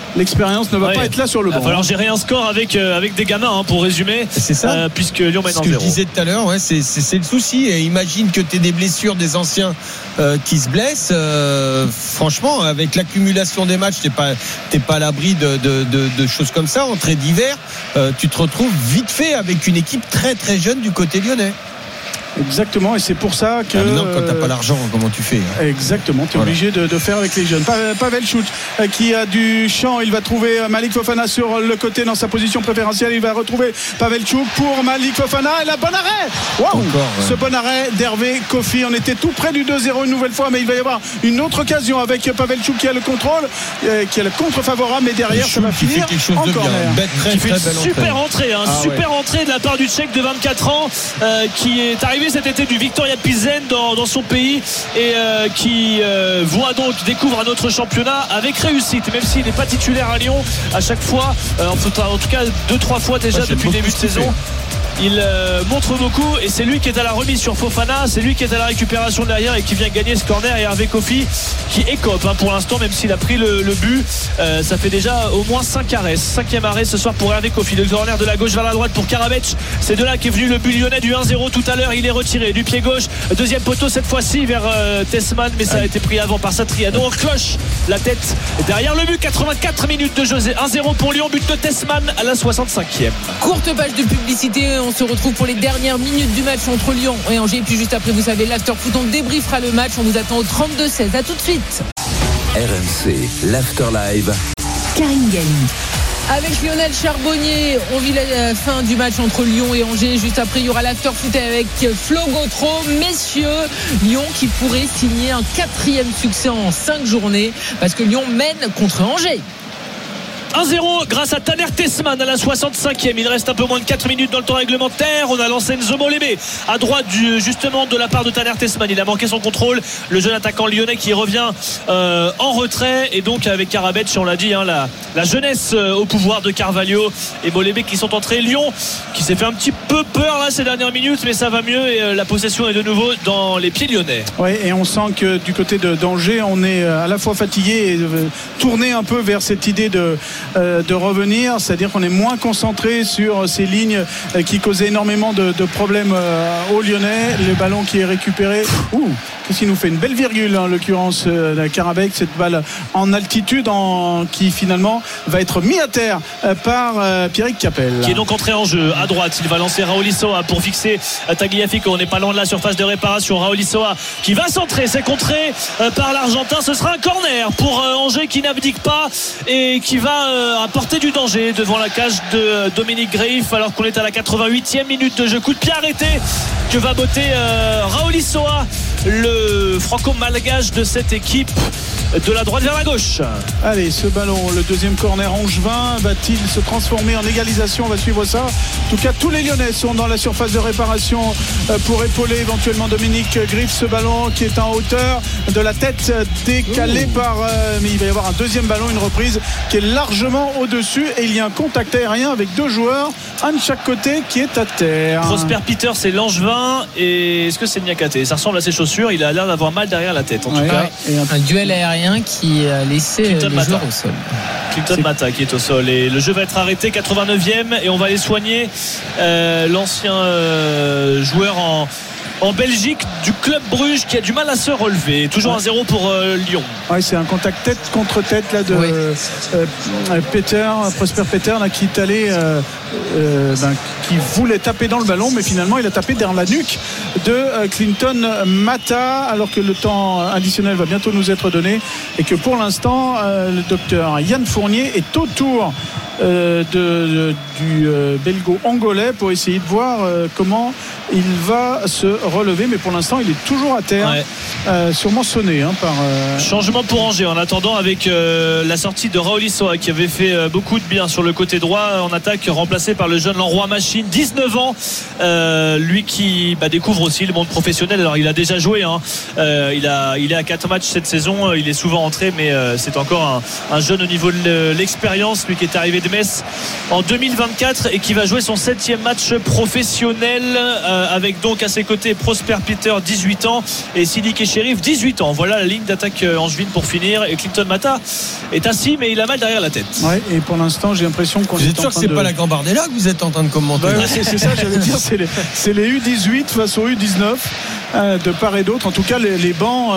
l'expérience ne va pas être là sur le banc. Il va falloir gérer un score avec des gamins, pour résumer. C'est ça. Puisque Lyon mène en 0. Ce que je disais tout à l'heure, c'est le souci. Et imagine que tu aies des blessures des anciens qui se blessent. Franchement, avec l'accumulation des matchs, t'es pas à l'abri de choses comme ça. Entrée d'hiver, tu te retrouves vite fait avec une équipe très très jeune du côté lyonnais. Exactement, et c'est pour ça que. Maintenant, quand t'as pas l'argent, comment tu fais? Exactement, tu es obligé de faire avec les jeunes. Pavel Chouch qui a du champ, il va trouver Malik Fofana sur le côté dans sa position préférentielle. Il va retrouver Pavel Chouch pour Malik Fofana et la bon arrêt. Waouh, ce bon arrêt d'Hervé Kofi. On était tout près du 2-0 une nouvelle fois, mais il va y avoir une autre occasion avec Pavel Chouch qui a le contrôle, qui a le contre favorable, mais derrière ça va finir en corner. Super entrée, super entrée de la part du Tchèque de 24 ans qui est arrivé cet été du Viktoria Pilsen dans son pays et qui découvre un autre championnat avec réussite, même s'il n'est pas titulaire à Lyon à chaque fois, en tout cas 2-3 fois déjà depuis le début de saison. Il montre beaucoup et c'est lui qui est à la remise sur Fofana, c'est lui qui est à la récupération derrière et qui vient gagner ce corner. Et Hervé Kofi qui écope pour l'instant, même s'il a pris le but. Ça fait déjà au moins 5 arrêts. 5e arrêt ce soir pour Hervé Kofi. Le corner de la gauche vers la droite pour Karabec. C'est de là qu'est venu le but lyonnais du 1-0 tout à l'heure. Il est retiré du pied gauche. Deuxième poteau cette fois-ci vers Tessman, mais ça a été pris avant par Satriano. On cloche la tête derrière le but. 84 minutes de jeu. 1-0 pour Lyon. But de Tessman à la 65e. Courte page de publicité. On se retrouve pour les dernières minutes du match entre Lyon et Angers. Et puis juste après, vous savez, l'after foot, on débriefera le match. On vous attend au 32-16. À tout de suite. RMC, l'after live. Karine Galli. Avec Lionel Charbonnier, on vit la fin du match entre Lyon et Angers. Juste après, il y aura l'after foot avec Flo Gautreau. Messieurs, Lyon qui pourrait signer un 4e succès en 5 journées parce que Lyon mène contre Angers. 1-0 grâce à Taner Tessman à la 65e. Il reste un peu moins de 4 minutes dans le temps réglementaire. On a lancé Enzo Molébé à droite justement de la part de Taner Tessman. Il a manqué son contrôle. Le jeune attaquant lyonnais qui revient en retrait. Et donc avec Karabec, on l'a dit, la jeunesse au pouvoir de Carvalho et Molébé qui sont entrés. Lyon qui s'est fait un petit peu peur là ces dernières minutes, mais ça va mieux et la possession est de nouveau dans les pieds lyonnais. Oui, et on sent que du côté d'Angers, on est à la fois fatigué et tourné un peu vers cette idée de revenir, c'est-à-dire qu'on est moins concentré sur ces lignes qui causaient énormément de problèmes aux Lyonnais. Le ballon qui est récupéré, qu'est-ce qu'il nous fait une belle virgule en l'occurrence Karabec, cette balle en altitude qui finalement va être mis à terre par Pierrick Capel, qui est donc entré en jeu à droite. Il va lancer Raoul Issoa pour fixer Tagliafico. On n'est pas loin de la surface de réparation. Raoul Issoa qui va centrer, c'est contré par l'Argentin. Ce sera un corner pour Angers qui n'abdique pas et qui va apporter du danger devant la cage de Dominique Greif alors qu'on est à la 88e minute de jeu. Coup de pied arrêté que va botter Raoul Issoa, le franco-malgache de cette équipe, de la droite vers la gauche. Allez, ce ballon, le deuxième corner angevin, va-t-il se transformer en égalisation? On va suivre ça. En tout cas, tous les Lyonnais sont dans la surface de réparation pour épauler éventuellement Dominique Greif. Ce ballon qui est en hauteur de la tête, décalé par mais il va y avoir un deuxième ballon, une reprise qui est largement au-dessus et il y a un contact aérien avec 2 joueurs, un de chaque côté, qui est à terre. Prosper Peter, c'est l'angevin, et est-ce que c'est Niakate? Ça ressemble à ses chaussures. Il a l'air d'avoir mal derrière la tête en tout cas. Un duel aérien qui a laissé le joueur au sol. Clinton Mata qui est au sol et le jeu va être arrêté. 89e et on va aller soigner l'ancien joueur en Belgique du club Bruges qui a du mal à se relever. Toujours 1-0 pour Lyon. Ouais, c'est un contact tête contre tête là de Prosper Peter là, qui est allé qui voulait taper dans le ballon, mais finalement il a tapé dans la nuque de Clinton Mata, alors que le temps additionnel va bientôt nous être donné et que pour l'instant le docteur Yann Fournier est autour du belgo-angolais pour essayer de voir comment il va se relever, mais pour l'instant il est toujours à terre, sûrement sonné par changement pour Angers en attendant avec la sortie de Raoul Issoa qui avait fait beaucoup de bien sur le côté droit en attaque, remplacé par le jeune Lanroy Machine, 19 ans, lui qui découvre aussi le monde professionnel. Alors il a déjà joué, il est à 4 matchs cette saison, il est souvent entré, mais c'est encore un jeune au niveau de l'expérience, lui qui est arrivé de Metz en 2024 et qui va jouer son 7e match professionnel avec donc à ses côtés Prosper Peter 18 ans et Sidiki Chérif 18 ans. Voilà la ligne d'attaque angevine pour finir, et Clinton Mata est assis mais il a mal derrière la tête. Ouais, et pour l'instant j'ai l'impression qu'on vous êtes sûr que c'est pas la Gambardella que vous êtes en train de commenter? C'est ça, j'allais dire, c'est les U18 face aux U19 de part et d'autre. En tout cas les bancs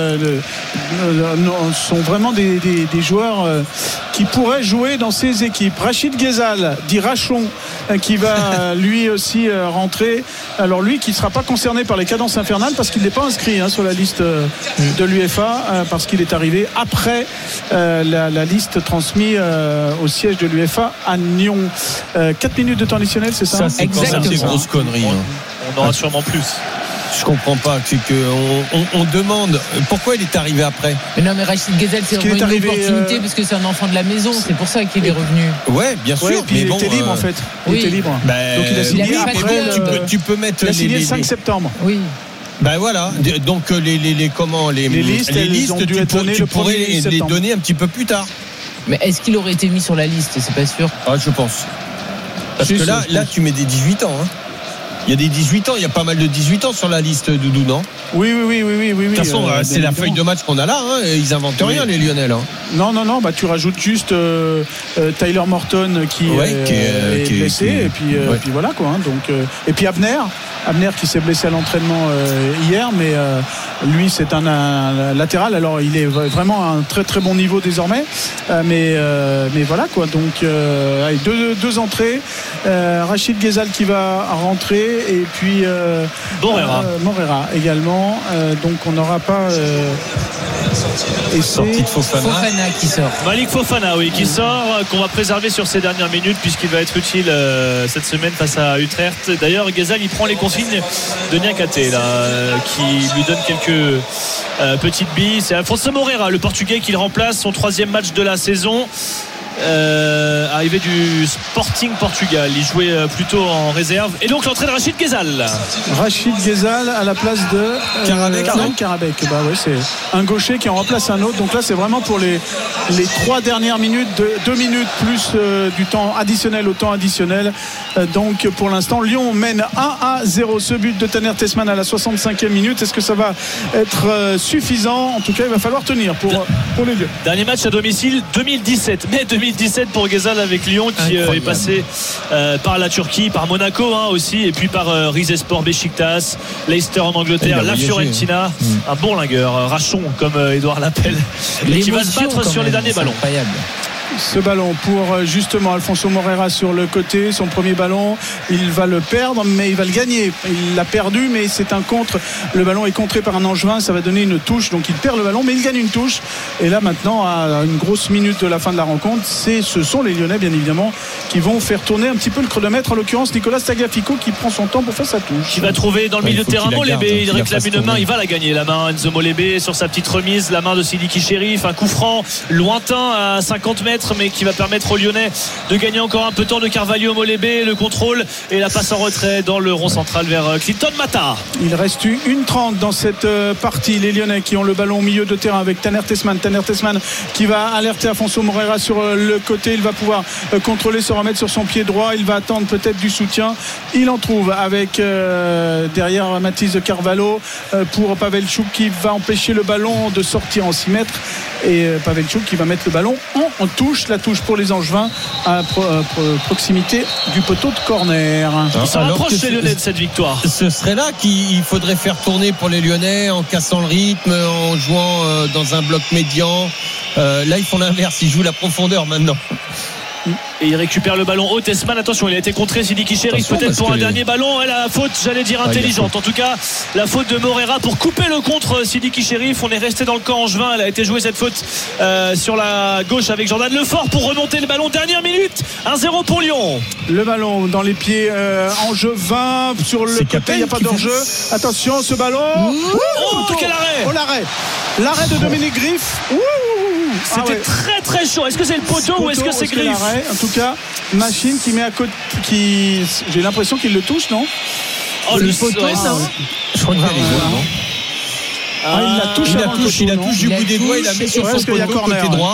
sont vraiment des joueurs qui pourraient jouer dans ces équipes. Rachid Ghezal dit Rachon qui va lui aussi rentrer. Alors lui qui ne sera pas concerné par les cadences infernales parce qu'il n'est pas inscrit sur la liste de l'UEFA parce qu'il est arrivé après la liste transmise au siège de l'UEFA à Nyon. 4 minutes de temps additionnel, c'est ça? C'est une grosse connerie. On aura sûrement plus. Je comprends pas. On demande pourquoi il est arrivé après. Mais non, mais Rachid Ghezal, c'est vraiment une opportunité parce que c'est un enfant de la maison. C'est pour ça qu'il est revenu. Ouais, bien sûr. Mais il était libre en fait. Il était libre. Donc il a signé après. Tu peux mettre. Il a signé le 5 septembre. Oui. Ben voilà, donc les listes tu pourrais les donner un petit peu plus tard. Mais est-ce qu'il aurait été mis sur la liste? C'est pas sûr. Ah, je pense. Parce que là tu mets des 18 ans. Il y a des 18 ans, il y a pas mal de 18 ans sur la liste, Doudou, non? Oui. De toute façon, c'est la feuille de match qu'on a là. Ils inventent rien, les Lyonnais. Non. Tu rajoutes juste Tyler Morton qui est blessé et puis voilà quoi. Donc et puis Abner qui s'est blessé à l'entraînement hier, mais lui c'est un latéral. Alors il est vraiment à un très très bon niveau désormais, mais voilà quoi. Donc deux entrées. Rachid Ghezal qui va rentrer et puis Morera également. Donc on n'aura pas sortie de Fofana qui sort. Malik Fofana, oui, qui sort, qu'on va préserver sur ces dernières minutes puisqu'il va être utile cette semaine face à Utrecht. D'ailleurs, Ghezal il prend les consignes de Niakate là, qui lui donne quelques petites billes. C'est Afonso Moreira, le Portugais, qui le remplace, son 3e match de la saison. Arrivé du Sporting Portugal, il jouait plutôt en réserve, et donc l'entrée de Rachid Ghezal à la place de Karabek. C'est un gaucher qui en remplace un autre, donc là c'est vraiment pour les 3 dernières minutes, 2 minutes plus du temps additionnel au temps additionnel. Donc pour l'instant Lyon mène 1-0. Ce but de Tanner Tessmann à la 65e minute, est-ce que ça va être suffisant? En tout cas il va falloir tenir pour les Lions. Dernier match à domicile 2017 pour Ghezal avec Lyon, qui est passé par la Turquie, par Monaco aussi, et puis par Rizespor Beşiktaş, Leicester en Angleterre, la Fiorentina. Un bon lingueur, Rachon comme Edouard l'appelle, et qui va se battre sur les derniers ballons. Incroyable. Ce ballon pour justement Alfonso Moreira sur le côté, son premier ballon, il va le perdre mais il va le gagner. Il l'a perdu mais c'est un contre, le ballon est contré par un Angevin, ça va donner une touche, donc il perd le ballon mais il gagne une touche. Et là maintenant, à une grosse minute de la fin de la rencontre, ce sont les Lyonnais bien évidemment qui vont faire tourner un petit peu le chronomètre, en l'occurrence Nicolas Tagliafico qui prend son temps pour faire sa touche. Il va trouver dans le milieu de terrain Molébé, il réclame une main, il va la gagner, la main Enzo Molébé sur sa petite remise, la main de Sidiki Chérif, un coup franc lointain à 50 mètres mais qui va permettre aux Lyonnais de gagner encore un peu de temps, de Carvalho Molébé, le contrôle et la passe en retrait dans le rond central vers Clinton Mata. Il reste 1:30 dans cette partie. Les Lyonnais qui ont le ballon au milieu de terrain avec Tanner Tessmann qui va alerter Afonso Moreira sur le côté. Il va pouvoir contrôler, se remettre sur son pied droit. Il va attendre peut-être du soutien. Il en trouve avec derrière Mathis de Carvalho pour Pavelchuk qui va empêcher le ballon de sortir en 6 mètres, et Pavelchuk qui va mettre le ballon en touche. La touche pour les Angevins à proximité du poteau de corner. Ça rapproche les Lyonnais de cette victoire. Ce serait là qu'il faudrait faire tourner pour les Lyonnais, en cassant le rythme, en jouant dans un bloc médian. Là ils font l'inverse, ils jouent la profondeur maintenant. Et il récupère le ballon haut. Tessmann, attention, il a été contré. Sidiki Chérif peut-être pour un dernier ballon. Et la faute, j'allais dire intelligente. En tout cas, la faute de Moreira pour couper le contre Sidiki Chérif. On est resté dans le camp angevin. Elle a été jouée cette faute sur la gauche avec Jordan Lefort pour remonter le ballon. Dernière minute, 1-0 pour Lyon. Le ballon dans les pieds angevin sur le côté. Il n'y a pas d'enjeu. Attention, ce ballon. Quel arrêt! L'arrêt de Dominique Griff. C'était très très chaud. Est-ce que c'est le poteau ou est-ce que c'est Griff? En tout cas, Machine qui met à côté, j'ai l'impression qu'il le touche, non? Le poteau, ça. Je crois qu'il a les doigts, non? Il la touche du bout des doigts, il la met sur son poteau côté droit.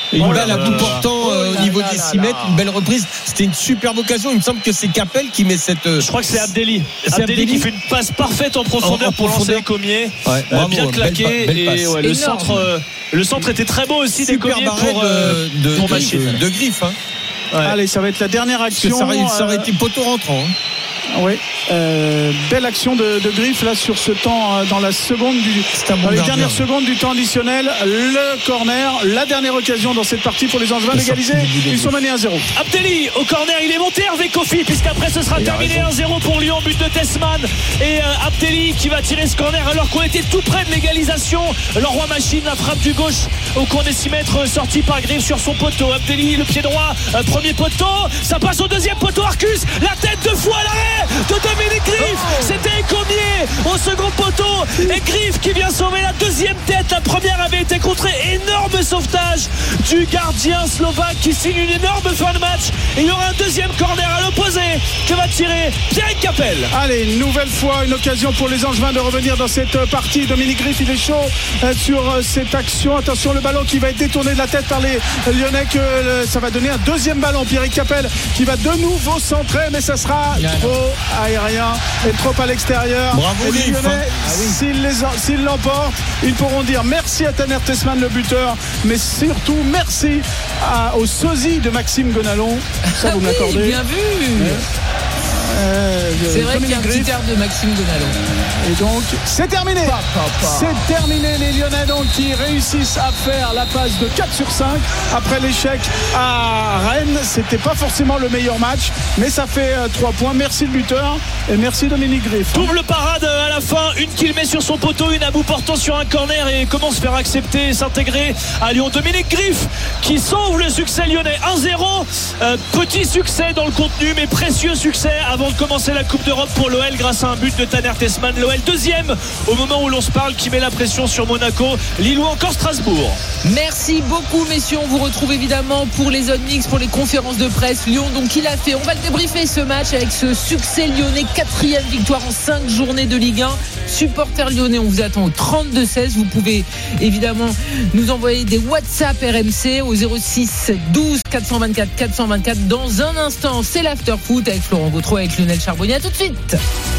Une balle à bout portant au niveau des 6 mètres, une belle reprise. C'était une superbe occasion. Il me semble que c'est Capel qui met cette. Je crois que c'est Abdelli. Abdelli qui fait une passe parfaite en profondeur pour lancer Comier. Bien claqué. Et le centre était très beau aussi des Comier pour Machine. De Griffe. Allez, ça va être la dernière action. Ça aurait été poteau rentrant. Oui, belle action de Griffe là sur ce temps dans la seconde dans les dernières secondes du temps additionnel. Le corner, la dernière occasion dans cette partie pour les Angevins d'égaliser. Ils sont menés 1-0. Abdelli au corner, il est monté Hervé Kofi puisqu'après ce sera terminé 1-0 pour Lyon, but de Tessman et Abdelli qui va tirer ce corner alors qu'on était tout près de l'égalisation. Leroy Machine, la frappe du gauche au coin des 6 mètres sortie par Griffe sur son poteau. Abdelli le pied droit, premier poteau, ça passe au deuxième poteau. Arcus, la tête 2 fois à l'arrêt de Dominique Griffe. C'était Comier au second poteau et Griffe qui vient sauver la deuxième tête. La première avait été contrée. Énorme sauvetage du gardien slovaque qui signe une énorme fin de match et il y aura un deuxième corner à l'opposé que va tirer Pierrick Capel. Allez, une nouvelle fois une occasion pour les Angevins de revenir dans cette partie. Dominique Griffe, il est chaud sur cette action. Attention, le ballon qui va être détourné de la tête par les Lyonnais, ça va donner un deuxième ballon. Pierrick Capel qui va de nouveau centrer, mais ça sera trop aérien et trop à l'extérieur. Bravo les Lyonnais, s'ils l'emportent, ils pourront dire merci à Tanner Tessman le buteur, mais surtout merci au sosie de Maxime Gonalon. Ça vous m'accordez. Bien vu. C'est vrai qu'il y a un petit air de Maxime Gonalon. Et donc c'est terminé. C'est terminé, les Lyonnais donc qui réussissent à faire la passe de 4 sur 5 après l'échec à Rennes. C'était pas forcément le meilleur match, mais ça fait 3 points. Merci le buteur et merci Dominique Griffe. Double parade à la fin, une qu'il met sur son poteau, une à bout portant sur un corner et comment se faire accepter et s'intégrer à Lyon. Dominique Griffe qui sauve le succès lyonnais 1-0. Petit succès dans le contenu mais précieux succès avant de commencer la Coupe d'Europe pour l'OL grâce à un but de Tanner Tessman. L'OL deuxième au moment où l'on se parle qui met la pression sur Monaco, Lille ou encore Strasbourg. Merci beaucoup messieurs, on vous retrouve évidemment pour les zones mixtes, pour les conférences de presse. Lyon donc il a fait, on va le débriefer ce match avec ce succès lyonnais, 4e victoire en 5 journées de Ligue 1. Supporters lyonnais, on vous attend au 32-16. Vous pouvez évidemment nous envoyer des WhatsApp RMC au 06 12 424 424. Dans un instant c'est l'after foot avec Florent Gautreau, avec Lionel Charbonnier. À tout de suite.